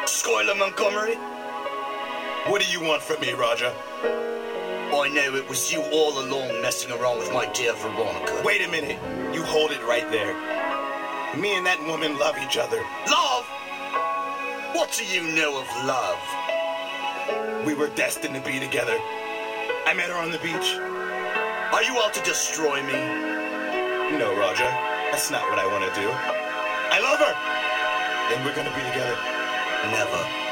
Skylar Montgomery? What do you want from me, Roger? I know it was you all along messing around with my dear Veronica. Wait a minute. You hold it right there. Me and that woman love each other. Love? What do you know of love? We were destined to be together. I met her on the beach. Are you out to destroy me? No, Roger. That's not what I want to do. I love her. And we're going to be together. Never.